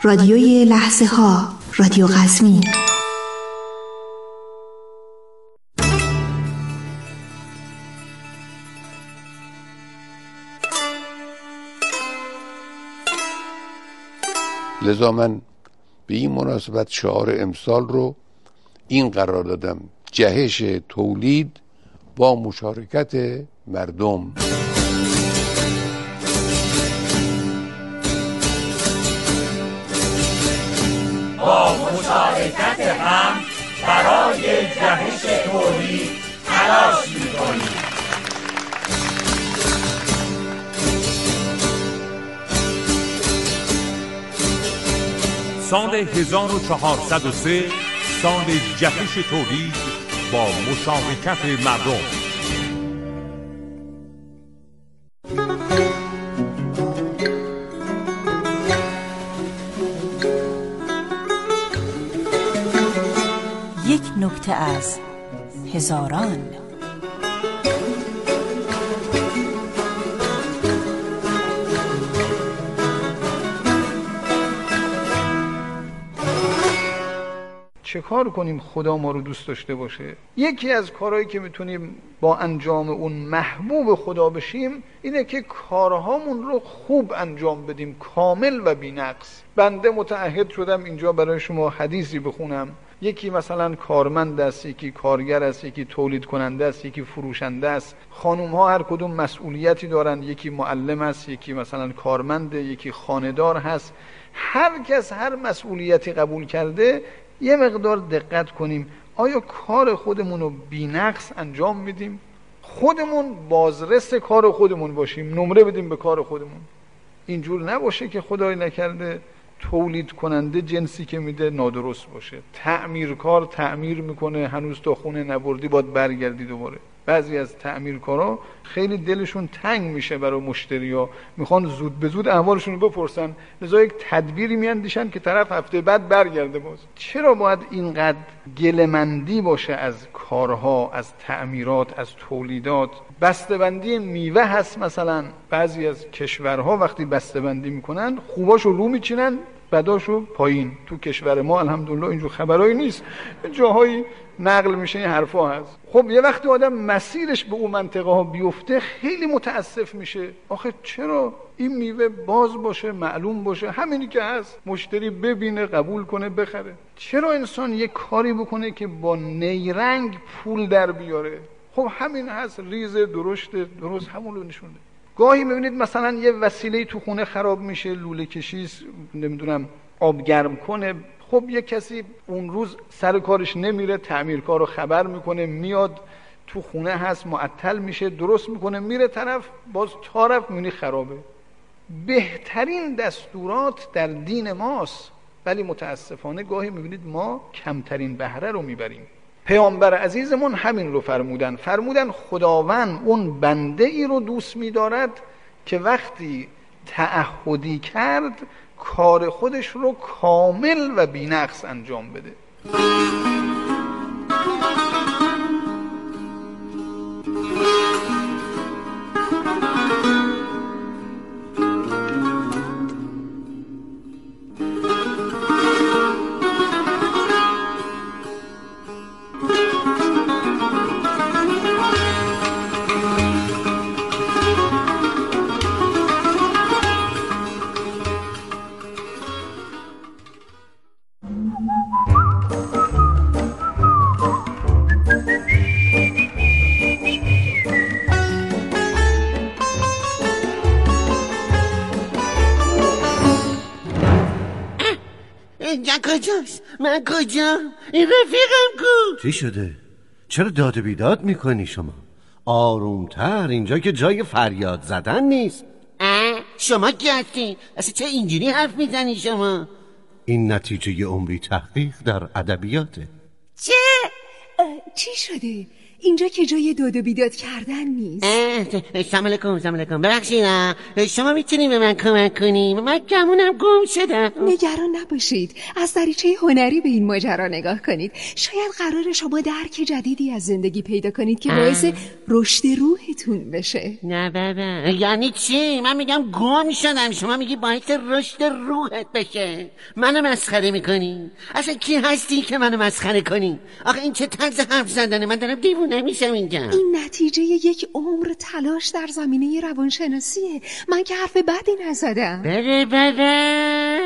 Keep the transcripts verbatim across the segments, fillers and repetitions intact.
رادیوی لحظه ها، رادیو قزوین. لذا من به این مناسبت شعار امسال رو این قرار دادم: جهش تولید با مشارکت مردم. با مشارکت هم برای جهش تولید تلاش می‌کنیم. سال هزار و چهارصد و سه سال جهش تولید با مشارکت مردم. یک نکته از هزاران. چه کار کنیم خدا ما رو دوست داشته باشه؟ یکی از کارهایی که میتونیم با انجام اون محبوب خدا بشیم اینه که کارهامون رو خوب انجام بدیم، کامل و بی‌نقص. بنده متعهد شدم اینجا برای شما حدیثی بخونم. یکی مثلا کارمند است، یکی کارگر است، یکی تولید کننده است، یکی فروشنده است. خانوم ها هر کدوم مسئولیتی دارند، یکی معلم است، یکی مثلا کارمنده، یکی خانه‌دار هست. هر کس هر مسئولیتی قبول کرده یه مقدار دقت کنیم آیا کار خودمون رو بی‌نقص انجام میدیم؟ خودمون بازرس کار خودمون باشیم، نمره بدیم به کار خودمون. اینجور نباشه که خدای نکرده تولید کننده جنسی که میده نادرست باشه، تعمیرکار تعمیر میکنه هنوز تا خونه نبردی باید برگردی دوباره. بعضی از تعمیرکارا خیلی دلشون تنگ میشه برای مشتریا، میخوان زود به زود احوالشون رو بپرسن، لذا یک تدبیری میاندیشن که طرف هفته بعد برگرده. باز چرا باید اینقدر گله‌مندی باشه از کارها، از تعمیرات، از تولیدات؟ بسته‌بندی میوه هست مثلا، بعضی از کشورها وقتی بسته‌بندی میکنن خوباشو رو میچینن بداشو پایین. تو کشور ما الحمدلله اینجور خبرایی نیست، جاهایی نقل میشه این حرفا هست. خب یه وقتی آدم مسیرش به اون منطقه ها بیفته خیلی متاسف میشه. آخه چرا این میوه باز باشه، معلوم باشه، همینی که هست، مشتری ببینه قبول کنه بخره؟ چرا انسان یه کاری بکنه که با نیرنگ پول در بیاره؟ خب همین هست، ریز درشت درست همون رو نشونده. گاهی میبینید مثلا یه وسیله تو خونه خراب میشه، لوله کشی، نمیدونم آب گرم کنه. خب یه کسی اون روز سر کارش نمیره، تعمیرکار رو خبر میکنه، میاد تو خونه هست، معطل میشه، درست میکنه، میره طرف، باز طرف میبینی خرابه. بهترین دستورات در دین ماست، ولی متاسفانه گاهی میبینید ما کمترین بهره رو میبریم. پیامبر عزیزمون همین رو فرمودن. فرمودن خداوند اون بنده ای رو دوست می‌دارد که وقتی تعهدی کرد کار خودش رو کامل و بی‌نقص انجام بده. کجاست؟ من کجا؟ این رفیقم کو؟ چی شده؟ چرا داد و بیداد میکنی شما؟ آرومتر، اینجا که جای فریاد زدن نیست. اه شما کی هستی؟ اصلا چه اینجوری حرف میزنی شما؟ این نتیجه عمری تحقیق در ادبیاته. چه؟ چی شده؟ اینجا که جای داد و بیداد کردن نیست. سلام علیکم. سلام علیکم. ببخشید شما میتونی به من کمک کنی؟ من گمونم گم شدم. نگران نباشید، از دریچه هنری به این ماجرا نگاه کنید. شاید قرار شما درک جدیدی از زندگی پیدا کنید که باعث رشد روحتون بشه. نه بابا، یعنی چی؟ من میگم گم شدم، شما میگی باعث رشد روحت بشه. منو مسخره میکنی؟ اصلا کی هستی که منو مسخره کنی؟ آخه این چه طرز حرف زدنه؟ من دارم دیوونه میشم اینجا. این نتیجه یک عمر تلاش در زمینه روانشناسیه. من که حرف بدی نزدم. بره بره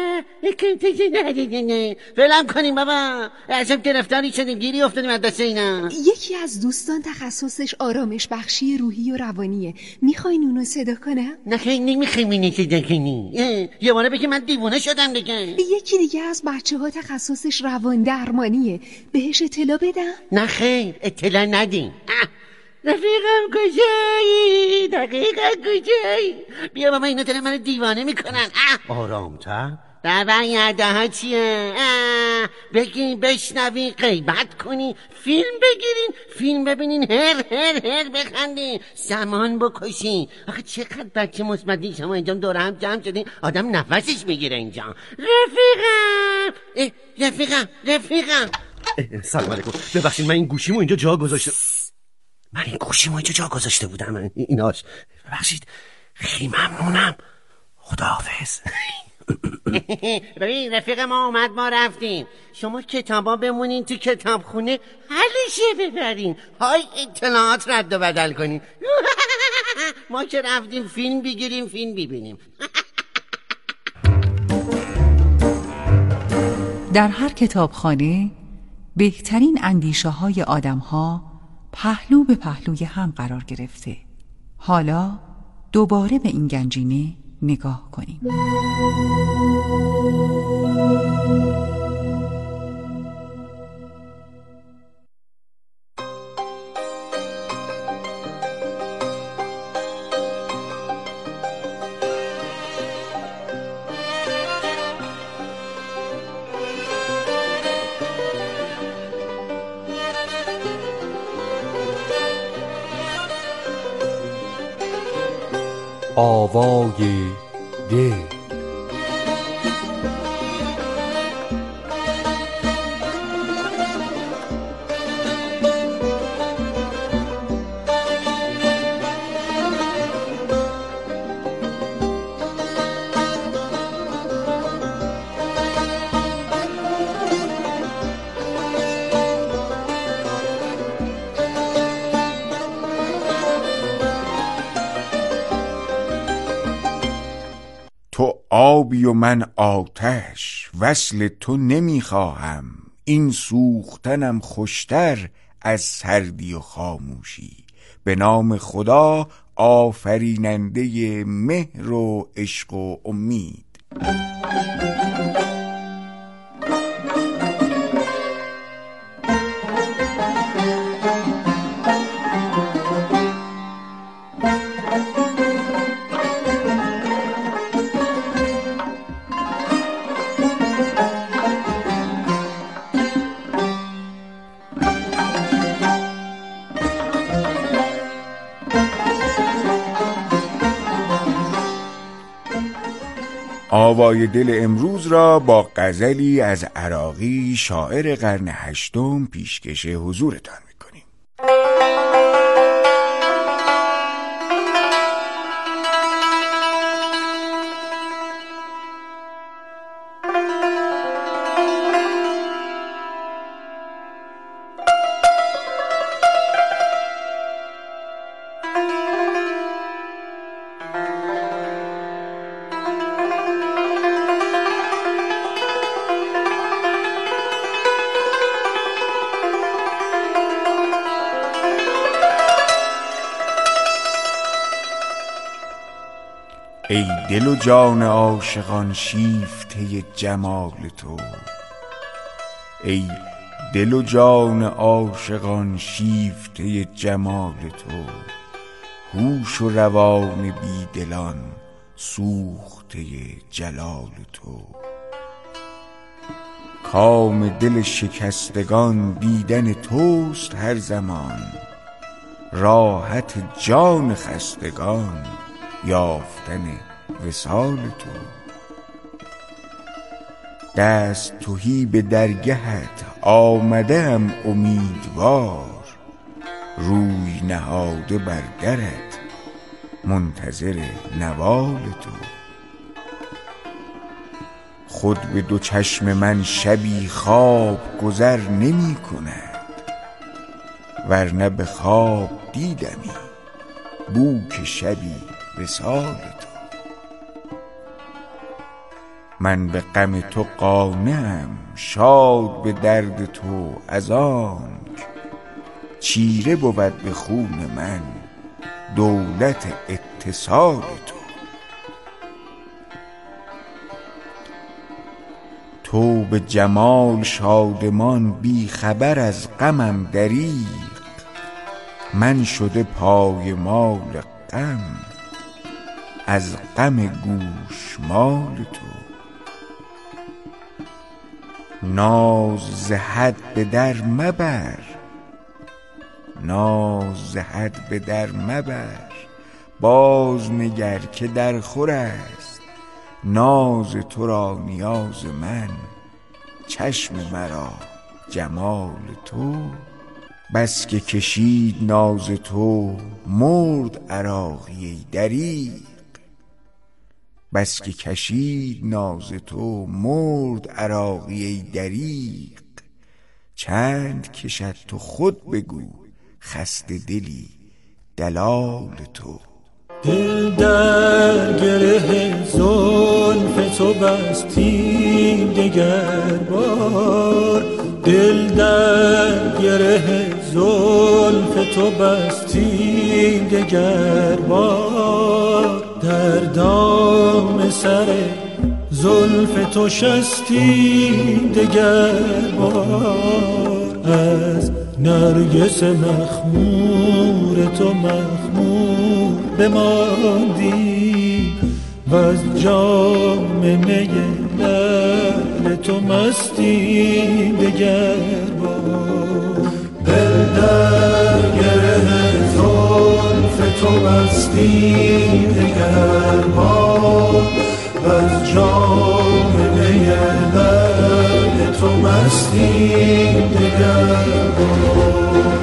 ولم کنیم بابا، عجب گرفتاری شدیم، گیری افتادیم از دست اینا. یکی از دوستان تخصصش آرامش بخشی روحی و روانیه. میخواین اونو صدا کنم؟ نه خیلی نمیخوایم اینو صدا کنی. یه باره بگی من دیوونه شدم دیگه. یکی دیگه از بچه ها تخصصش روان درمانیه. بهش اطلاع بدم؟ نه خیر، اطلاع ندیم. رفیقم کجایی؟ دقیقا کجایی؟ بیا بابا، اینا دارن منو دیوانه میکنن. آرامتر؟ بابا یاده ها چیه؟ بگین بشنوین، غیبت کنین، فیلم بگیرین، فیلم ببینین، هر هر هر بخندین، زمان بکشین. آخه چقدر بچه مثبتی شما اینجا دور هم جمع شدین، آدم نفسش میگیره اینجا. رفیقم رفیقم رفیقم سلام علیکم. ببخشید من این گوشیمو اینجا جا گذاشته من این گوشیمو اینجا جا گذاشته بودم. ایناش ببخشید، خیلی ممنونم. خداحافظ. ببین رفیق ما اومد، ما رفتیم. شما کتابا بمونین تو کتابخونه، حلشه ببرین، های اطلاعات رد و بدل کنین. ما که رفتیم فیلم بگیریم، فیلم ببینیم. در هر کتابخانه بهترین اندیشه های آدم ها پهلو به پهلوی هم قرار گرفته. حالا دوباره به این گنجینه نگاه کنیم. آوای دل. تو آبی و من آتش، وصل تو نمیخواهم. این سوختنم خوشتر از سردی و خاموشی. به نام خدا آفریننده مهر و عشق و امید. آوای دل امروز را با غزلی از عراقی شاعر قرن هشتم پیشکش حضورتان میکنیم. ای دل و جان عاشقان شیفته جمال تو، ای دل و جان عاشقان شیفته جمال تو، هوش و روان بی دلان سوخته جلال تو. کام دل شکستگان دیدن توست هر زمان، راحت جان خستگان یافتن وصال تو. دست تهی به درگهت آمدم امیدوار، روی نهاده بر درت منتظر نوال تو. خود به دو چشم من شبی خواب گذر نمی کند، ورنه به خواب دیدمی بو که شبی وصال تو. من به غم تو قانعم شاد به درد تو، از آنک چیره بود به خون من دولت اتصال تو. تو به جمال شادمان بی خبر از غمم دریغ، من شده پایمال غم از غم گوشمال تو. ناز ز حد به در مبر، ناز ز حد به در مبر، باز نگر که در خور است ناز تو را نیاز من. چشم مرا جمال تو، بس که کشید ناز تو مرد عراقی دریغ. بس که کشید ناز تو مرد عراقی دریغ. چند کشد تو خود بگو خسته دلی دلال تو. دل در گره زلف تو بستیم دگر بار، دل در گره زلف تو بستیم دگر بار. در دام سر زلف تو شستیم دگر بار. از نرگس مخمور تو مخمور بماندی، و از جام می لعل تو مستیم دگر بار. دل در گره زلف تو بستیم دگر بار، و از جام می لعل تو مستیم دگر بار.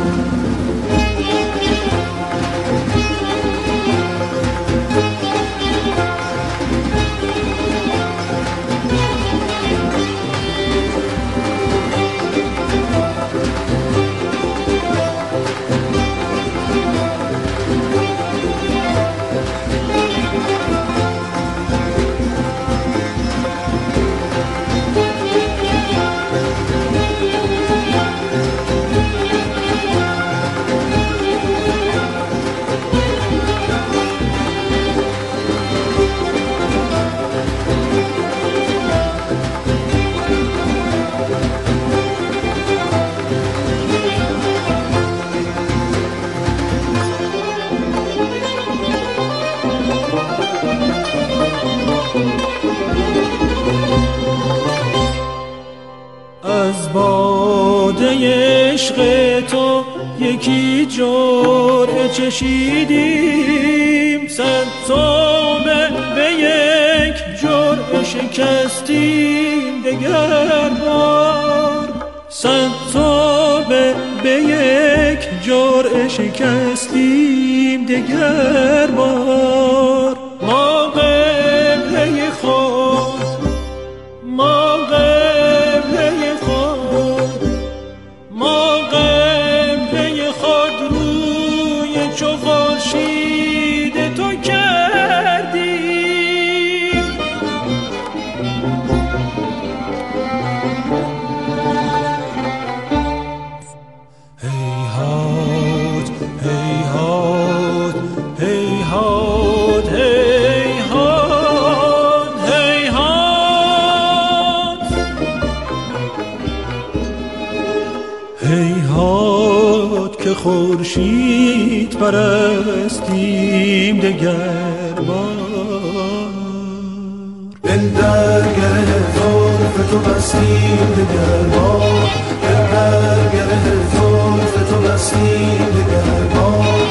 از باده عشق تو یکی جرعه چشیدیم، صد توبه به یک جرعه شکستیم دگر بار. صد توبه به یک جرعه شکستیم دگر بار. ما قبله خود، ما قبله خود، ما قبله خود روی چو خورشید تو کردیم. هیهات هیهات هیهات هیهات هیهات هیهات که خورشید پرستیم دگر بار. دل در گره زلف تو بستیم دگر بار، دل در گره زلف تو بستیم دگر بار.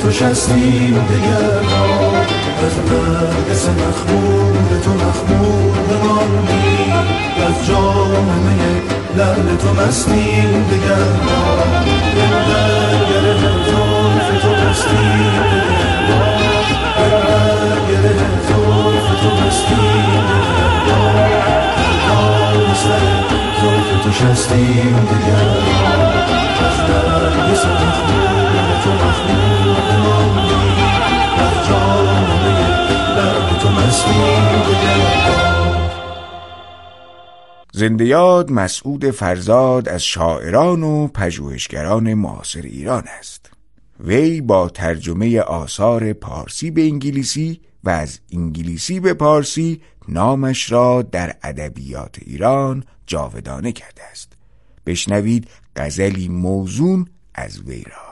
تو شستیم دیگر ما، از نرگس مخمور تو مخمور بماندیم، از جامعه لعل تو مستیم دیگر ما، در گره زلف تو بستیم دیگر ما، در گره زلف تو بستیم دیگر ما، در سر زلف تو شستیم دیگر ما، از نرگس مخمور تو مخمور بماندیم، از جامعه لعل تو مستیم دیگر ما. زنده یاد مسعود فرزاد از شاعران و پژوهشگران معاصر ایران است. وی با ترجمه آثار پارسی به انگلیسی و از انگلیسی به پارسی نامش را در ادبیات ایران جاودانه کرده است. بشنوید غزلی موزون از وی را.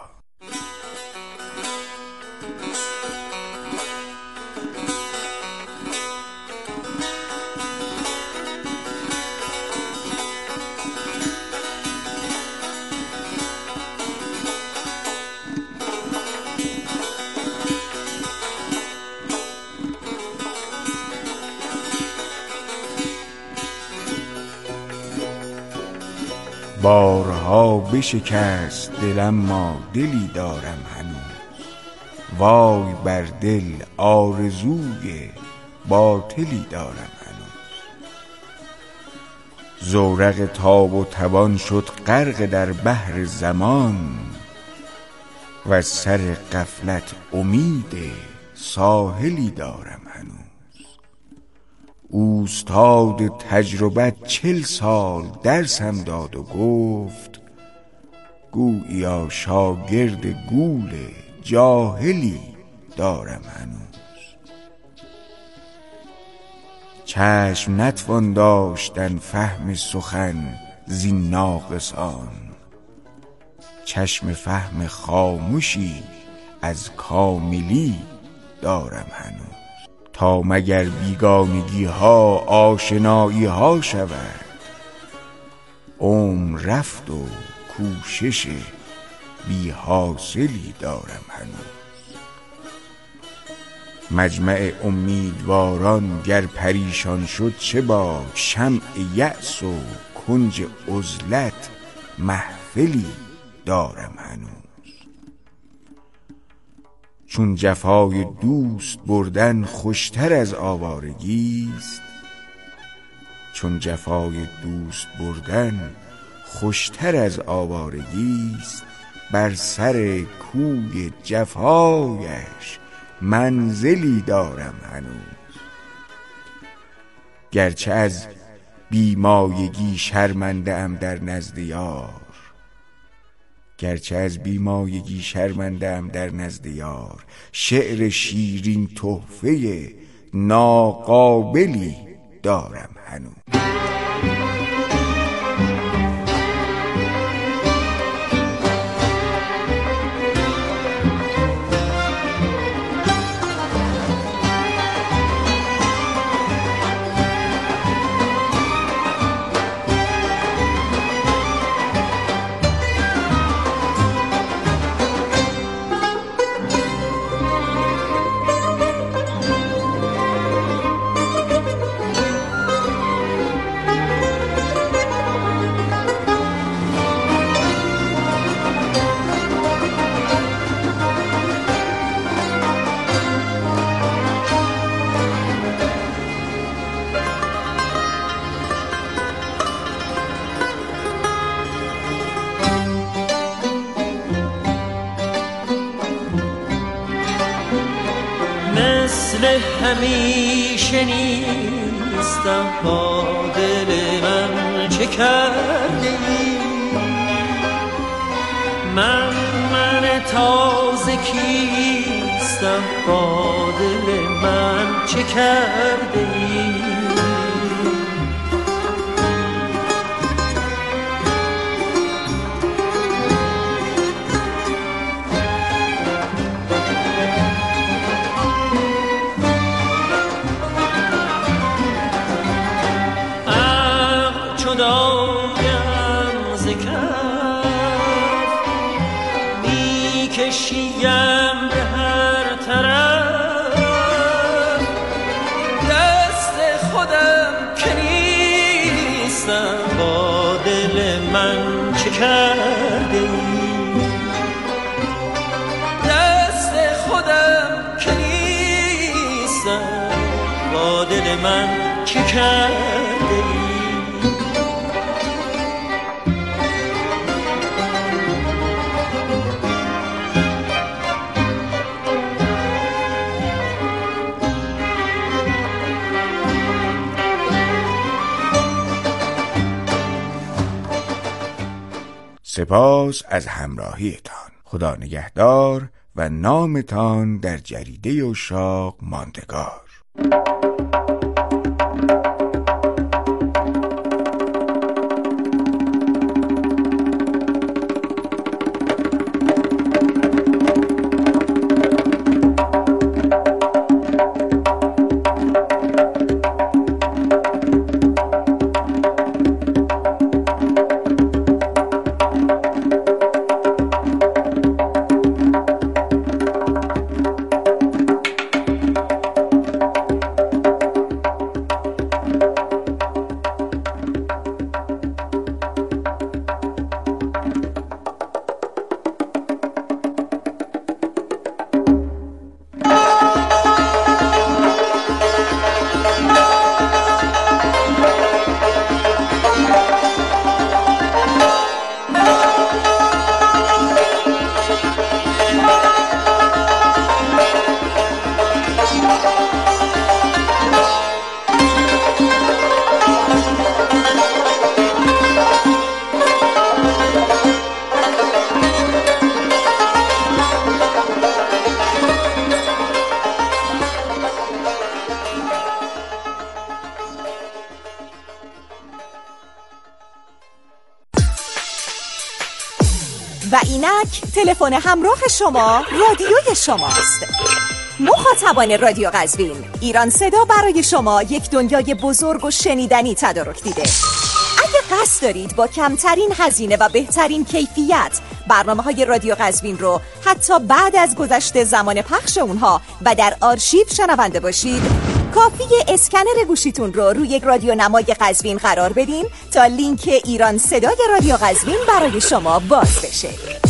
بارها بشکست دلم، ما دلی دارم هنوز، وای بر دل آرزوی باطلی دارم هنوز. زورق تاب و توان شد غرق در بحر زمان، و سر غفلت امید ساحلی دارم هنوز. اوستاد تجربت چل سال درسم داد و گفت، گوییا شاگرد گول جاهلی دارم هنوز. چشم نتوان داشتن فهم سخن زین ناقصان، چشم فهم خاموشی از کاملی دارم هنوز. تا مگر بیگانگی ها آشنایی ها شود، عمر رفت و کوشش بی حاصلی دارم هنوز. مجمع امیدواران گر پریشان شد چه باک، شمع یأس و کنج عزلت محفلی دارم هنوز. چون جفای دوست بردن خوشتر از آوارگیست، چون جفای دوست بردن خوشتر از آوارگیست، بر سر کوی جفایش منزلی دارم هنوز. گرچه از بیمایگی شرمنده ام در نزد یار، گرچه از بیمایگی شرمنده‌ام در نزد یار، شعر شیرین تحفه ناقابلی دارم هنوز. مثل همیشه نیستم، با دل من چه کرده ای؟ من من تازه کیستم، با دل من چه کرده ای؟ کشیم به کرده ای؟ دست خودم که نیستم، با دل من چه کرده ای؟ سپاس از همراهیتان. خدا نگهدار و نامتان در جریده عشاق ماندگار. و اینک تلفن همراه شما رادیوی شماست. مخاطبان رادیو قزوین، ایران صدا برای شما یک دنیای بزرگ و شنیدنی تدارک دیده. اگه قصد دارید با کمترین هزینه و بهترین کیفیت برنامه‌های رادیو قزوین رو حتی بعد از گذشت زمان پخش اونها و در آرشیو شنونده باشید، کافیه اسکنر گوشیتون رو روی یک رادیو نمای قزوین قرار بدین تا لینک ایران صدای رادیو قزوین برای شما باز بشه.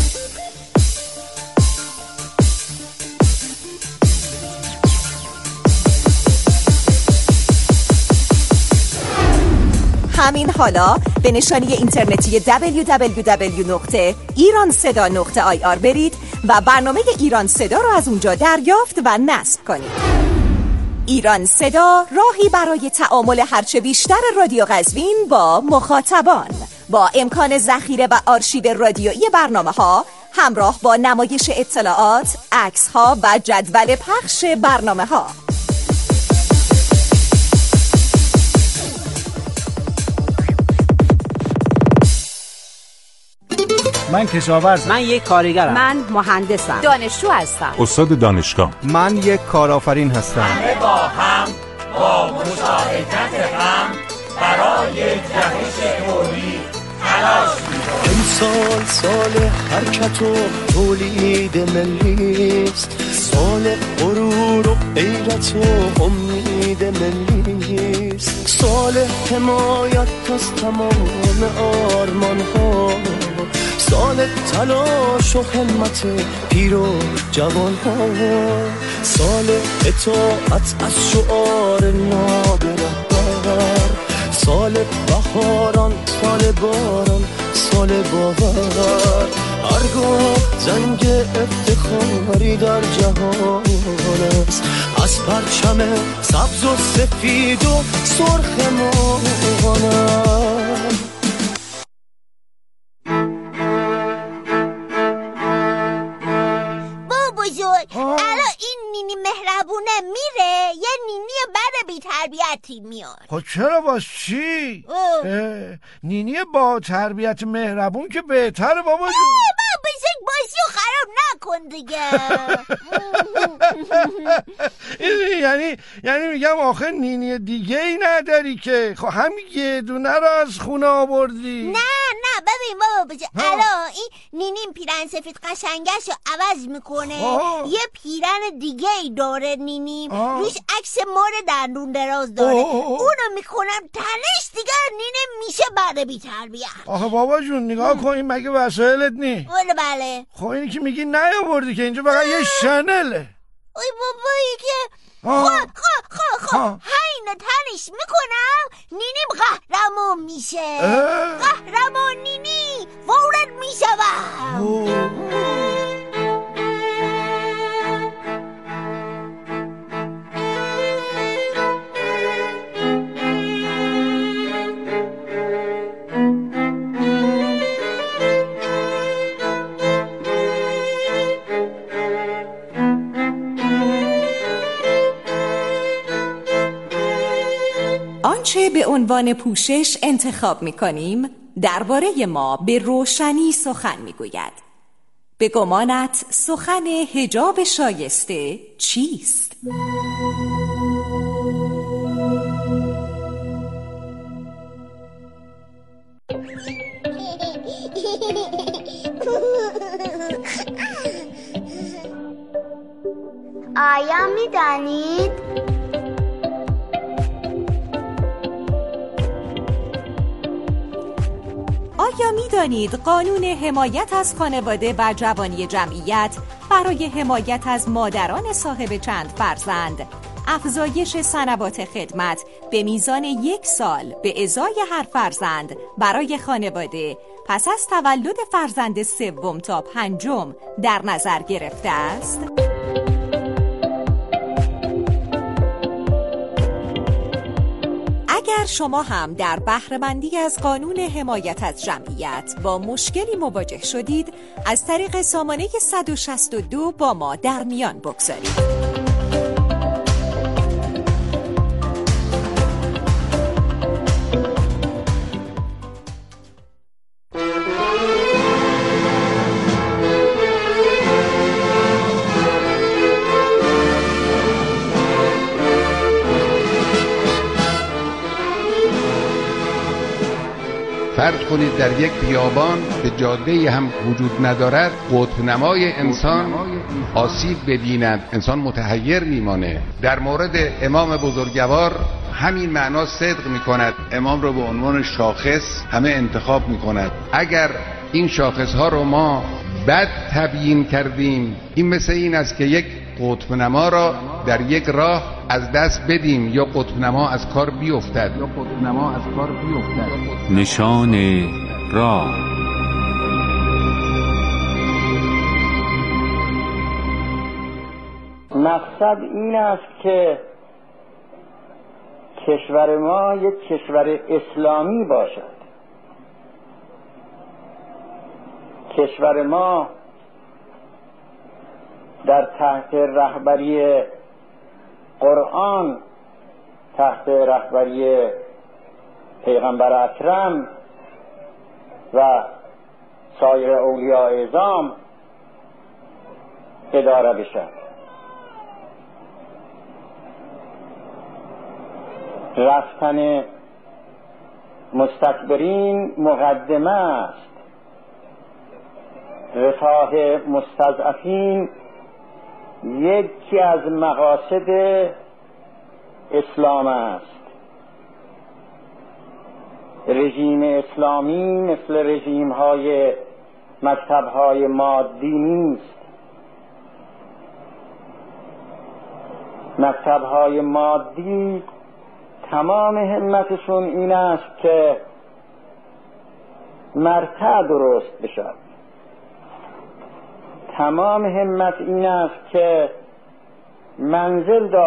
همین حالا به نشانی اینترنتی دبلیو دبلیو دبلیو دات ایران صدا دات آی آر برید و برنامه ایران صدا رو از اونجا دریافت و نصب کنید. ایران صدا راهی برای تعامل هرچه بیشتر رادیو قزوین با مخاطبان، با امکان ذخیره و آرشیو رادیویی برنامه‌ها همراه با نمایش اطلاعات، عکس‌ها و جدول پخش برنامه‌ها. من کشاورزم. من یک کارگرم. من مهندسم. دانشجو هستم. استاد دانشگاه. من یک کارآفرین هستم. همه با هم با مشارکت هم برای جهش تولید تلاش می‌کنیم. امسال سال حرکت و تولید ملیست، سال غرور و غیرت و امید ملیست، سال حمایت از تمام آرمان‌ها، سال تلاش و همت پیر و جوان ها، سال اطاعت از شعار نابرابر، سال بهاران، سال باران، سال باور، هرگاه زنگ افتخاری در جهان است، از پرچم سبز و سفید و سرخ مانم. الان این نینی مهربونه میره، یه نینی بر بی تربیتی میاد. خب چرا باز چی؟ نینی با تربیت مهربون که بهتره بابا جون. بابا بسک بازی رو خراب نکن دیگه. یعنی یعنی میگم آخه نینی دیگه ای نداری که؟ خب همین یه دونه رو از خونه آوردی؟ نه نه ببین بابا بسک الان این نینیم پیرن سفید قشنگش رو عوض میکنه، آه. یه پیرن دیگه ای داره نینیم، آه. روش عکس مار دندون دراز داره، آه. اونو میکنم تنش دیگر نینه میشه برده بی تربیت. آخه بابا جون نگاه کن، این مگه وسایلت نی؟ بله بله. خب اینی که میگی نیاوردی که اینجا فقط یه شنله. ای بابایی که خب خب خب خب هین تنش میکنم نینیم قهرمان میشه. قهرمان نینی وارد میشوم. آنچه به عنوان پوشش انتخاب می کنیم درباره ما به روشنی سخن می گوید. به گمانت سخن حجاب شایسته چیست؟ آیا می دانید؟ آیا می دانید قانون حمایت از خانواده و جوانی جمعیت برای حمایت از مادران صاحب چند فرزند افزایش سنوات خدمت به میزان یک سال به ازای هر فرزند برای خانواده پس از تولد فرزند سوم تا پنجم در نظر گرفته است؟ اگر شما هم در بهره‌مندی از قانون حمایت از جمعیت با مشکلی مواجه شدید، از طریق سامانه صد و شصت و دو با ما در میان بگذارید. فرض کنید در یک بیابان به جاده هم وجود ندارد، قطب نمای انسان آسیب ببیند، انسان متحیر میمانه. در مورد امام بزرگوار همین معنا صدق میکند. امام رو به عنوان شاخص همه انتخاب میکند. اگر این شاخص ها رو ما بد تبیین کردیم، این مثل این است که یک قطب نما را در یک راه از دست بدیم یا قطب نما از کار بیفتد یا قطب نما از کار بیفتد. نشان راه. مقصد این است که کشور ما یک کشور اسلامی باشد. کشور ما در تحت رهبری قرآن، تحت رهبری پیغمبر اکرم و سایر اولیاء اعظام اداره بشد. رفتن مستکبرین مقدمه است. رفاه مستضعفین یکی از مقاصد اسلام است. رژیم اسلامی مثل رژیم های مکتب های مادی نیست. مکتب های مادی تمام همتشون این است که مرتع درست بشد. تمام همت این است که منزل دار